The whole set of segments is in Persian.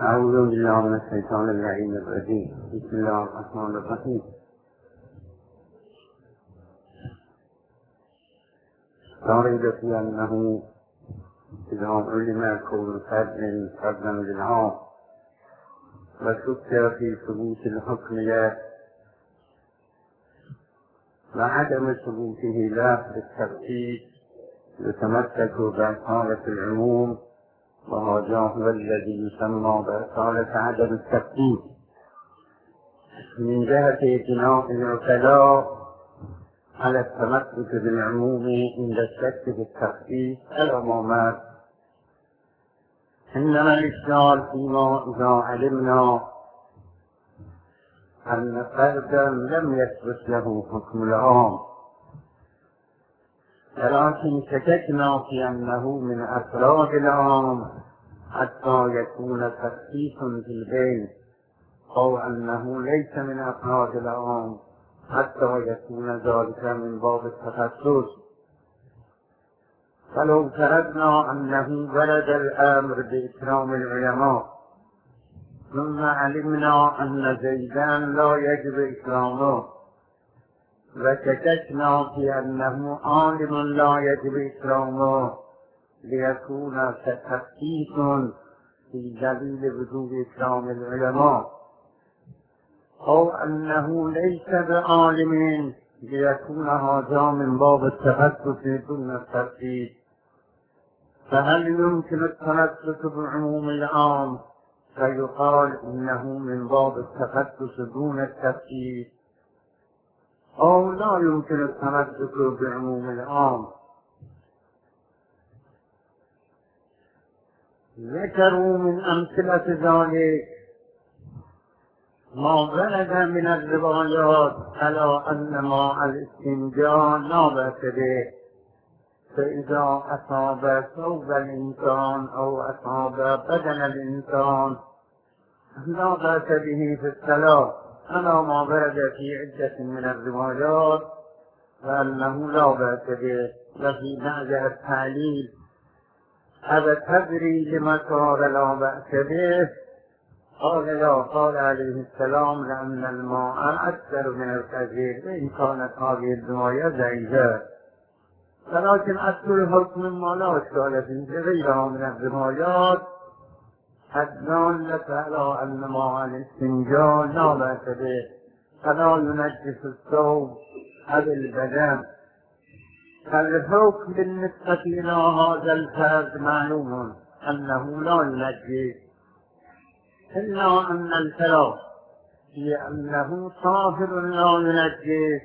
أعوذ بالله من الشيطان اللعين الرجيم. بسم الله الرحمن الرحيم. لا ريب في أنه إذا علم كون فرد فردا للعام وشك في ثبوت الحكم له وعدم ثبوته له بالترتيب يتمسك بأصالة العموم، وهذا هو الذي يسمى بأصالة عدم الترتيب من جهة بناء العقلاء على التمسك بالعموم عند الشك في التخصيص العمومات. إنما الإشكال فيما إذا علمنا أن فردا لم يثبت له حكم العام، ولكن شككنا في أنه من أفراد العام حتى يكون تخصيص في البين، أو أنه ليس من أفراد العام حتى يكون ذلك من باب التخصص. فلو فرضنا أنه ورد الأمر بإكرام العلماء ثم علمنا أن زيدا لا يجب إكرامه، وشككنا في أنه عالم لا يجب إكرامه، ليكون كتخصيص في دليل وجوب إكرام العلماء، أو أنه ليس بعالم ليكون هذا من باب التخصص دون التخصيص. فهل يمكن التمسك بعموم العام فيقال إنه من باب التخصص دون التخصيص، أو لا يمكن التمسك بعموم العام؟ ذكروا من أمثلة ذلك ما ورد من الروايات على أن ماء الاستنجاء لا بأس به، فإذا أصاب ثوب الإنسان أو أصاب بدن الإنسان لا بأس به في الصلاة، على ما ورد في عدة من الروايات فأنه لا بأس به. وفي بعض التعليل: أبا تدري لما صار لا بأس به؟ قال لا. قال عليه السلام: لأن الماء أكثر من الكثير، وإن كانت هذه الرواية ضعيفة، ولكن أصل الحكم ما لا إشكال فيه غيرها من الروايات الدالة على أن ماء الاستنجاء لا بأس به، فلا ينجس الثوب أو البدن. فالحكم بالنسبة إلى هذا الفرد معلوم أنه لا ينجس، إلا أن الفرق في أنه طاهر لا ينجس،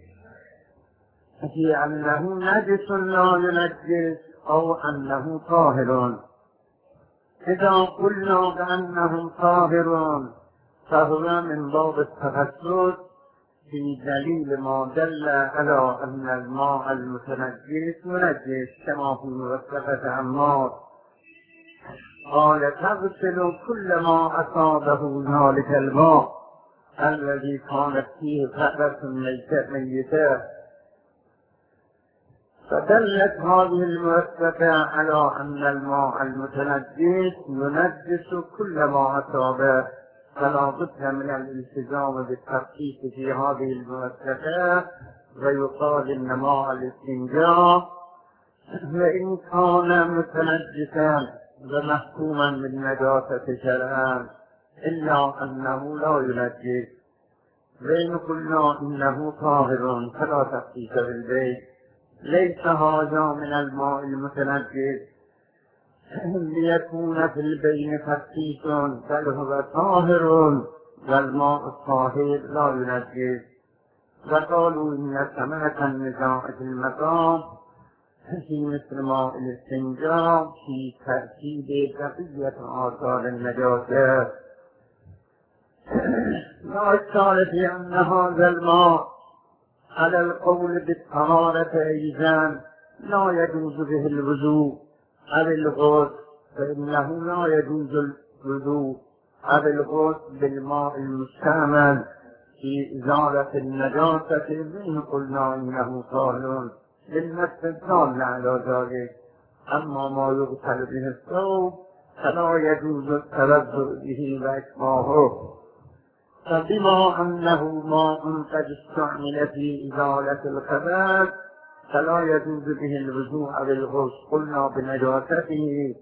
في أنه نجس لا ينجس، أو أنه طاهر. إذا قلنا بأنه طاهر فهو من باب التخصص في دليل ما دل على أن الماء المتنجس منجس، كما في موثقة عمار قال: تغسل كل ما أصابه ذلك الماء الذي كانت فيه فأرة ميتة. فدلت هذه الموثقة على أن الماء المتنجس ينجس كل ما أصابه، فلا بد من الالتزام بالتخصيص في هذه الموثقة، ويقال إن ماء الاستنجاء وإن كان متنجسا ومحكوما بالنجاسة شرعا إلا أنه لا ينجس. وإن قلنا إنه طاهر فلا تخصيص بالبيت، ليس هذا من الماء المتنجس ليكون في البين تخصيص، بل هو طاهر، والماء الطاهر لا ينجس. وقالوا إن ثمرة النزاع في المقام في مثل ماء الاستنجاء في ترتيب بقية آثار النجاسة. لا إشكال في أن هذا الماء على القول بالطهارة أيضا لا يجوز به الوضوء أو الغسل، فإنه لا يجوز الوضوء أو الغسل بالماء المستعمل في إزالة النجاسة، وإن قلنا إنه طاهر للنص الدال على ذلك. أما ما يغسل به الثوب فلا يجوز التلذذ به وإتباعه. فبما أنه ماء قد استعمل في إزالة الخبث فلا يجوز به الوضوء أو الغسل. قلنا بنجاسته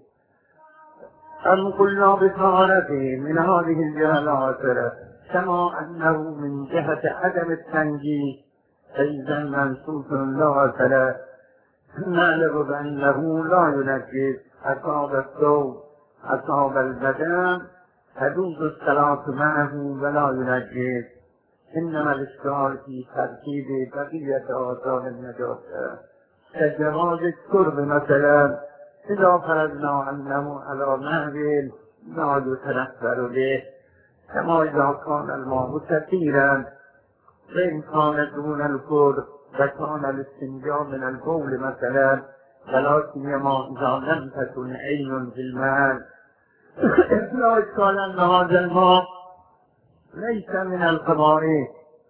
أم قلنا بطهارته من هذه الجهة الآخرة، كما أنه من جهة عدم التنجيس فإذا منصوص لا أثر نعلم بأنه لا ينجس أصاب الثوب أصاب البدن تجوز الصلاة معه ولا ينجس. إنما الإشكال في ترتيب بقية آثار النجاسة كجواز الشرب مثلا، إذا فرضنا أنه على نحو لا يتنفر به، كما إذا كان الماء كثيرا وإن كان دون القرب وكان الاستنجاء من البول مثلا، ولا سيما إذا لم تكن عين في الماء. لا إشكال أن هذا الماء ليس من القبائح،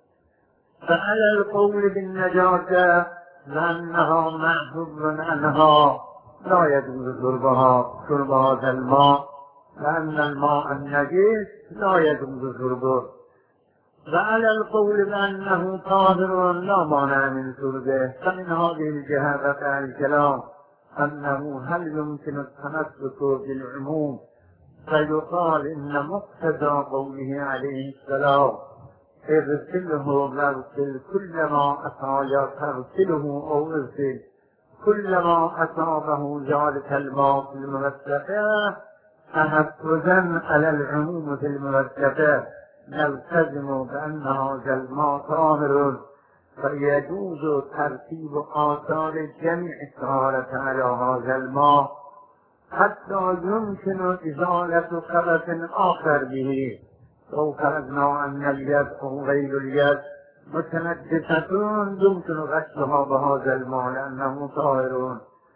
فعلى القول بالنجاسة لأنها محفوظ عنها لا يجوز شرب هذا الماء، لأن الماء النجس لا يجوز شربه. وعلى القول بأنه طاهر لا مانع من شربه. فمن هذه الجهة بقى الكلام أنه هل يمكن التمسك بالعموم فيقال إن مقتضى قوله عليه السلام اغسله واغسل كلما تغسله أو اغسل كلما أصابه ذلك الماء في الممسكة تحفظا على العموم في الممسكة نلتزم بأن هذا الماء طاهر، فيجوز ترتيب آثار جميع الطهارة على هذا الماء حتى يمكن إزالة خبث آخر به. لو فرضنا أن اليد أو غير اليد متنجسة يمكن غسلها بهذا الماء لأنه طاهر.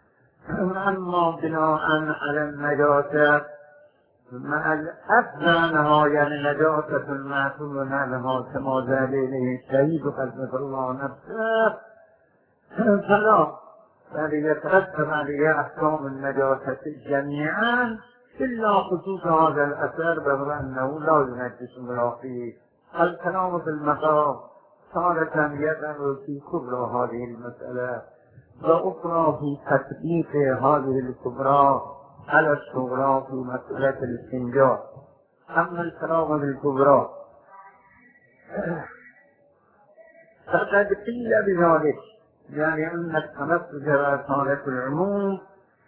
أما بناء على النجاسة مع الأفضل يعني نجاسة معصوم عنها كما ذهب إليه الشهيد قدس الله نفسه، فلا بل يترتب عليه أحكام النجاسة جميعا إلا خصوص هذا الأثر وهو أنه لا ينجس ما فيه. الكلام في المقام تارة يدعو في كبرى هذه المسألة وأخرى في تطبيق هذه الكبرى على الصغرى في مسألة الاستنجاء. أما الكلام في الكبرى فقد قيل بذلك، يعني أن التمسك بأصالة العموم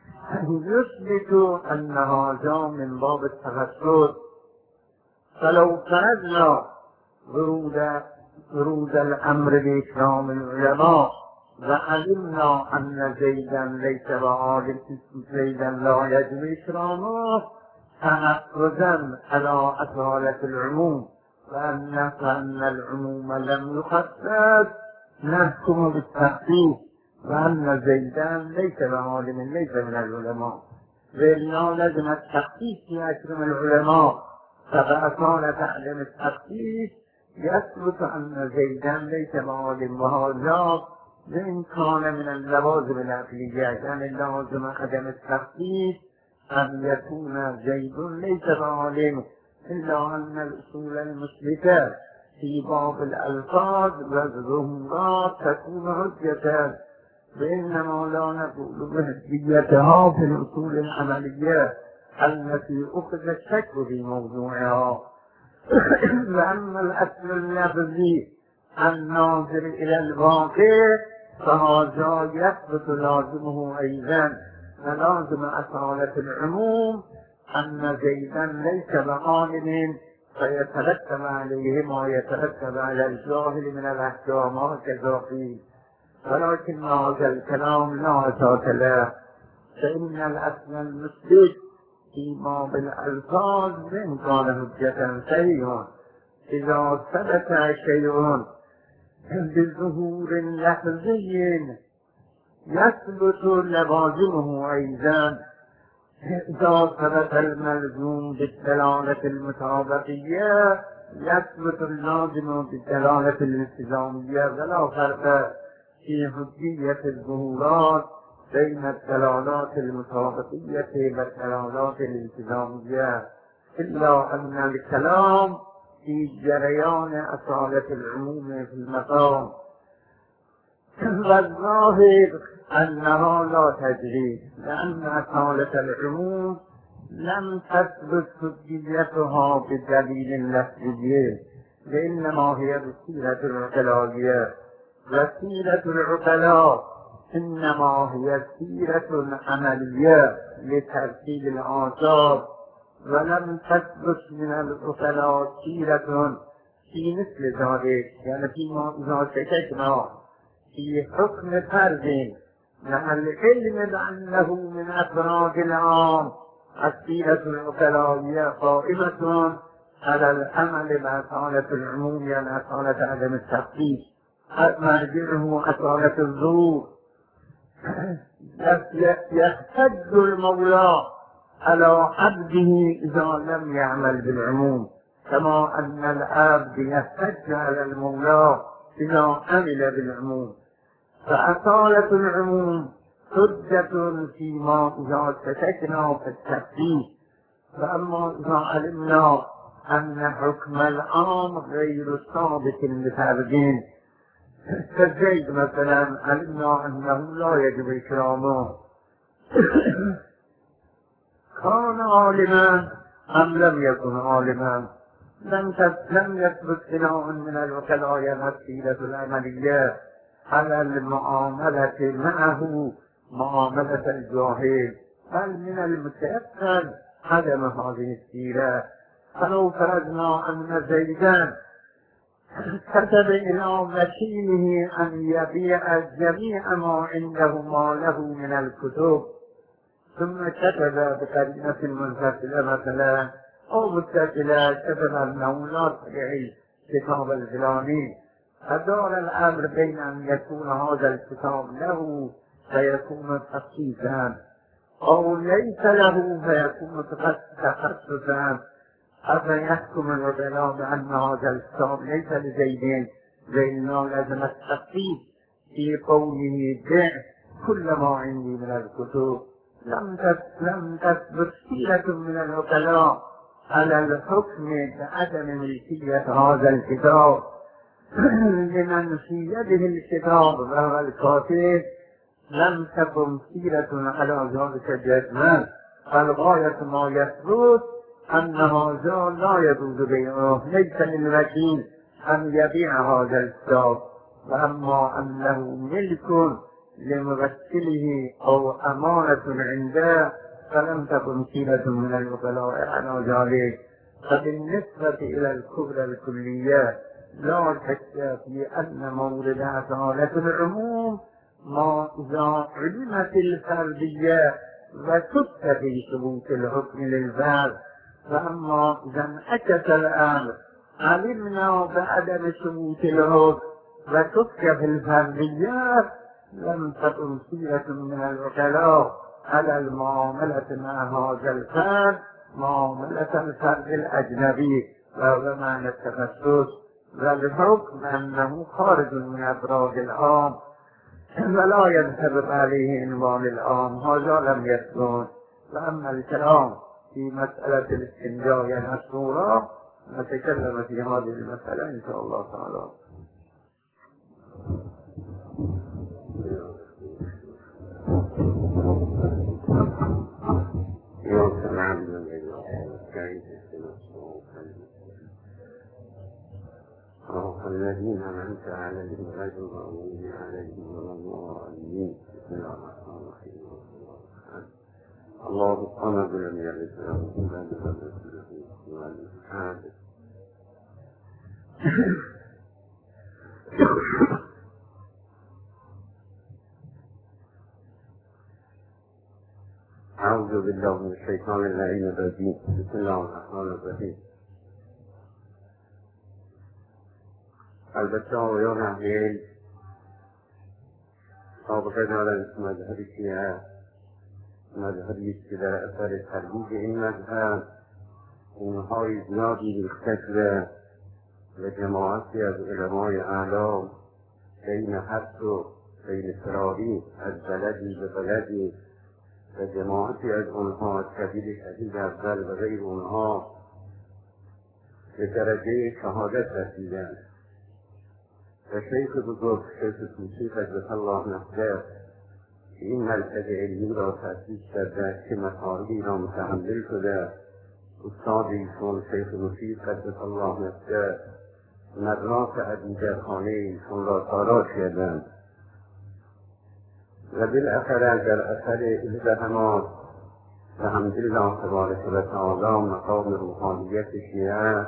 يثبت أن هذا من باب التخصص. فلو فرضنا ورود الأمر بإكرام العلماء وعلمنا أن زيدا ليس بعالم زيدا لا يجب إكرامه تحفظا على أصالة العموم وأن العموم لم يخصص نحكم بالتخصيص، وأن زيدا ليس بعالم ليس من العلماء، وإلا لازم التخصيص يكرم العلماء. فبأصالة عدم التخصيص يثبت أن زيدا ليس بعالم، وهذا وإن كان من اللوازم العقلية، يعني لازم عدم التخصيص أن يكون زيد ليس بعالم، إلا أن الأصول المثبتة في باب الألفاظ والظهورات تكون حجة، وإنما لا نقول بحجيتها في الأصول العملية التي أخذ الشك في موضوعها. وأما الأصل اللفظي الناظر إلى الواقع فهذا يثبت لازمه أيضا، ولازم أصالة العموم أن زيدا ليس بعالم فيترتب عليه ما يترتب على الجاهل من الأحكام كذلك. ولكن هذا الكلام لا أساس له، فإن الأصل المثبت في باب الألفاظ وإن كان حجة صحيحا إذا ثبت شيء بظهور لفظي يثبت لوازمه أيضا. إذا ثبت الملزوم بالدلالة المطابقية يثبت اللازم بالدلالة الالتزامية، ولا فرق في حجية الظهورات بين الدلالات المطابقية والدلالات الالتزامية، إلا أن الكلام في جريان أصالة العموم في المقام، والظاهر أنها لا تجري، لأن أصالة العموم لم تثبت حجيتها بدليل لفظي، وإنما هي بسيرة العقلاء، وسيرة العقلاء إنما هي سيرة عملية لترتيب الآثار، ولم تثبت من العقلاء سيرة في مثل ذلك، يعني فيما إذا شككنا في حكم فرد مع العلم بأنه من أفراد العام، السيرة العقلائية قائمة على العمل بأصالة العموم، يعني أصالة عدم التخصيص، مرجعه أصالة الظهور. يحتج المولى على عبده إذا لم يعمل بالعموم، كما أن العبد يحتج على المولى إذا عمل بالعموم. فأصالة العموم حجة فيما إذا شككنا في التخصيص، فأما إذا علمنا أن حكم العام غير ثابت لفردين، كالزيد مثلا علمنا أنه لا يجب إكرامه، كان عالما أم لم يكن عالما، لم يثبت بناء من الوكلاء السيرة العملية على المعاملة معه معاملة الجاهل، بل من المتأكد عدم هذه السيرة. فلو فرضنا أن زيدا كتب إلى وكيله أن يبيع جميع ما عنده ما له من الكتب، ثم كتب بقرينة منفصلة مثلا أو متصلة، كتب أنه لا تبيع كتاب الفلاني، فدار الأمر بين أن يكون هذا الكتاب له فيكون تخصيصا، أو ليس له فيكون تخصصا. أفيحكم العقلاء بأن هذا الكتاب ليس لزيدين، لأنه لازم التخصيص في قوله بيع كل ما عندي من الكتب. لم تثبت سيرة من العقلاء على الحكم بعدم ملكية هذا الكتاب لمن في يده الكتاب وهو الكاتب، لم تكن سيرة على ذلك الجزمان. الغاية ما يثبت أن هذا لا يجوز بيعه، ليس للوكيل أن يبيع هذا الكتاب، وأما أنه ملك لموكله أو أمانة عنده فلم تكن سيرة من الوكلاء على ذلك. فبالنسبة إلى الكبرى الكلية لا شك في أن مورد أصالة العموم ما إذا علمت الفردية وشك في ثبوت الحكم للفرد، فأما إذا انعكس الأمر علمنا بعدم ثبوت الحكم وشك في الفرديات، لم تكن سيرة من الوكلاء على المعاملة مع هذا الفرد معاملة الفرد الأجنبي، وهو معنى التخصص، والحكم أنه خارج من أفراد العام ولا ينطبق عليه عنوان العام، هذا لم يكن. فأما الكلام في مسألة الاستنجاء المشهورة نتكلم في هذه المسألة إن شاء الله تعالى. الذين أنعمت عليهم غير المغضوب عليهم ولا الضالين. بسم الله الرحمن الرحيم. الله الصمد لم يلد ولم يولد ولم يكن له كفوا أحد. أعوذ بالله من الشيطان اللعين الرجيم. بسم الله الرحمن الرحيم. البته آقایان اهل علم سابقه دارند که مذهب شیعه مذهبی است که در اثر ترویج این مذهب اونهای زیادی ریخته و جماعتی از علمای اعلام بین حد و بین فراری از بلدی به بلدی و جماعتی از اونها شهید اول و غیر اونها به درجه شهادت رسیدند و شیخ بزرگ شیخ توسی قدس الله نفسه که این مرکز علمی را تأسیس کرده که مطالبی را متحمل شده، استاد ایشون شیخ مفید قدس الله نفسه مدراس عدیدرخانه ایشون را تاراج کردند و بالاخره در اثر ازدحامات الحمدلله تبارک و تعالی مقام روحانیت شیعه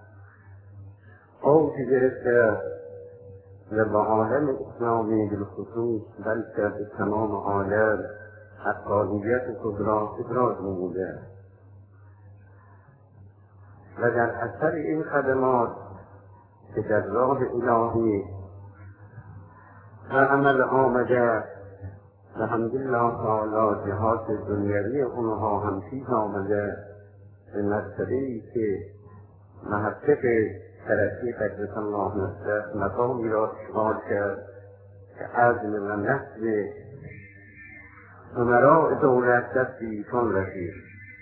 اوج گرفته و به عالم اسلامی بالخصوص بلکه به تمام عالم حقانیت خود را ابراز نموده و در اثر این خدمات که در راه الهی و عمل آمده الحمدلله تعالی جهات دنیوی اونها هم پیش آمده به مرتبه‌ای که محقق ترقی قدس الله نفسه مقامی را اشغال کرد که عزم و نسل امراء دولت دستی ایشان رسید.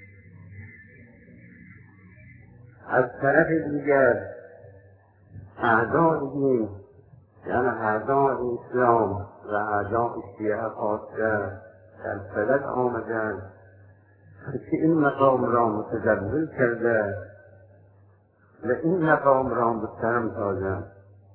از طرف دیگر اعداء دین یعنی اعداء اسلام و اعداء شیعه خاصه در فلک آمدند که این مقام را متجول کرده و این مقام را مستهم سازند.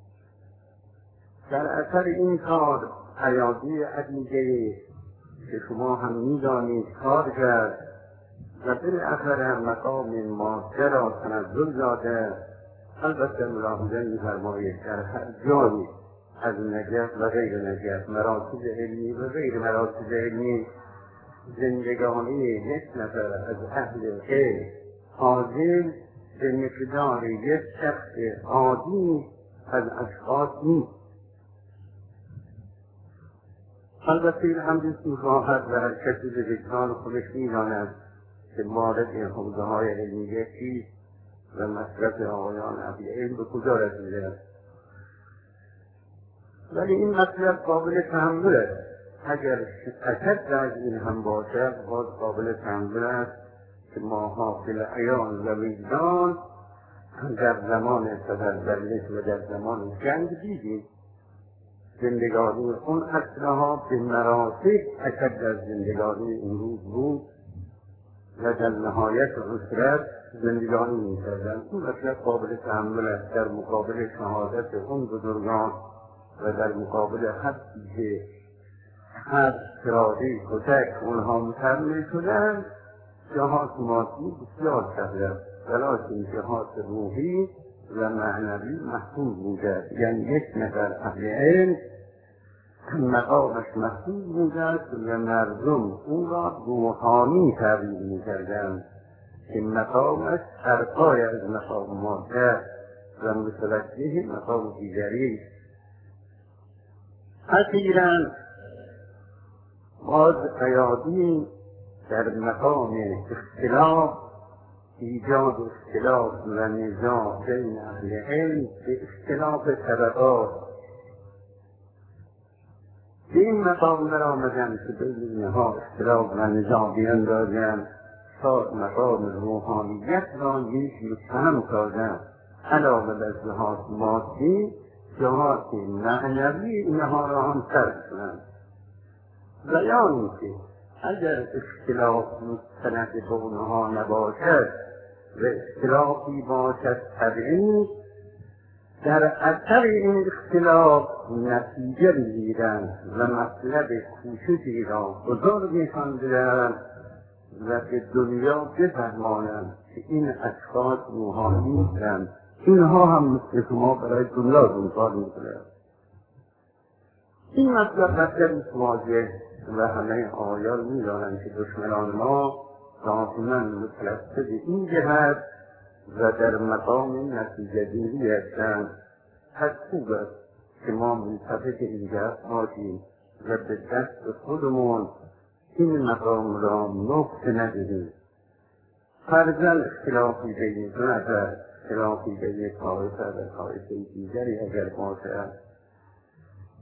در اثر این کار ایادی عدیده که شما هم می‌دانید کار کرد و بالاخره مقام ماده را تنزل داده. البته ملاحظه می‌فرمایید در هر جایی از نجف و غیر نجف، مراکز علمی و غیر مراکز علمی، زندگانی یک نفر از اهل علم حاضر به مقدار یک شخص عادی از اشخاص نیست. البته این هم می‌خواهد و هر کسی به وجدان خودش می‌داند که مورد حوزه‌های علمیه چیست و مصرف آقایان اهل علم به کجا رسیده است. ولی این مطلب قابل تحمل است. اگر اشد از این هم باشد باز قابل تحمل است که ما حاصل عیان و وجدان در زمان تبرزنش و در زمان جنگ دیدیم زندگانی اون اصلها به مراتب اشد از زندگانی امروز بود و در نهایت اسرت زندگانی می‌کردند. این مطلب قابل تحمل است در مقابل شهادت اون بزرگان و در مقابل حدی که هر اراده کتک اونها متحمل شدند. جهات مادی بسیار کرده ولیکن جهات روحی و معنوی محفوظ بوده. یعنی یک نفر اهل علم مقامش محفوظ بوده و مردم اون را روحانی تعبیر می‌کردند که مقامش ارقای از مقام ماده و متوجه مقام دیگری. اخیراً باز ایادی در مقام اختلاف ایجاد اختلاف و نزاع بین اهل علم به اختلاف طبقات به این مقام برآمدند که بین اینها اختلاف و نزاع بیندازند تا مقام روحانیت را یک متهم سازند. علاوه بر جهات مادی جهات معنوی اینها را هم ترک کنند. بیانی که اگر اختلاف مستند به اونها نباشد و اختلافی باشد طبیعی در اثر این اختلاف نتیجه بگیرند و مطلب کوششی را بزرگ می‌خواندند و به دنیا بفهمانند که این اشخاص روحانی نیستند. اینها هم مثل شما برای دنیا این کار می‌کنند. این مطلب واضح و همه آیان می‌دانند که دشمنان ما دائما متلفظ این جهت و در مقام نتیجه گیری هستند. پس خوب است که ما منتبه این جهت باشیم و به دست خودمون این مقام را نقطه ندهیم. فرضاً اختلافی بین دو نفر، اختلافی بین طایفه و طایفه دیگری اگر باشد،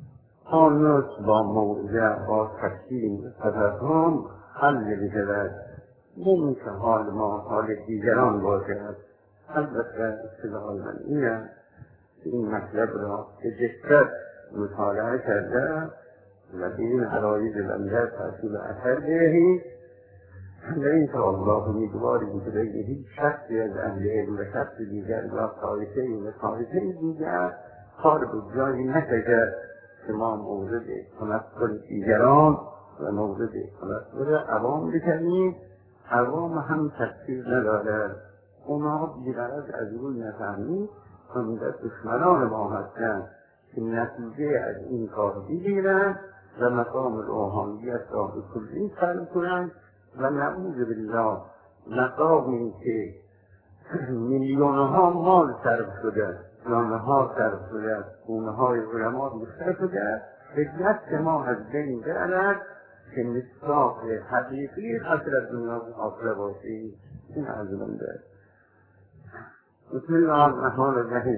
آنوس با موضع با تکیم تفهم حل بشود. نمیشه حال ما حال دیگران باشد. البته اصطلاح من اینه که این مطلب را به دقت مطالعه کرده و به این عرایض بنده تحصیل اثر دهید و این که الله امیدواری که بگه هیچ شخصی از اهل علم و شخص دیگر یا طایفه و طایفه دیگر کار به جایی نکشد که ما مورد تمثل دیگران و مورد تمثل عوام بکنیم. عوام هم تفسیر نداره، اونا بی‌غرض از روی نفهمید هم در دشمنان ما هستند که نتیجه از این کار بگیرند و مقام روحانیت را به کلی سلب کنند و نعوذ بالله مقامی که میلیونها مال صرف شده، جانها صرف شده، خونه‌های علما ریخته شده، به دست ما از بین برد که مصداق حقیقی خسر دنیا و آخره باشید. این از بنده. بسم الله الرحمن الرحیم.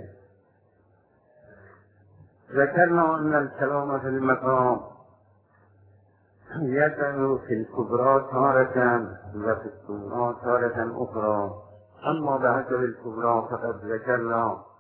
ذکرنا ان الكلام في المقام يقع في الكبرى تارة وفي الصغرى تارة أخرى، أما بحسب الكبرى فقد ذكرنا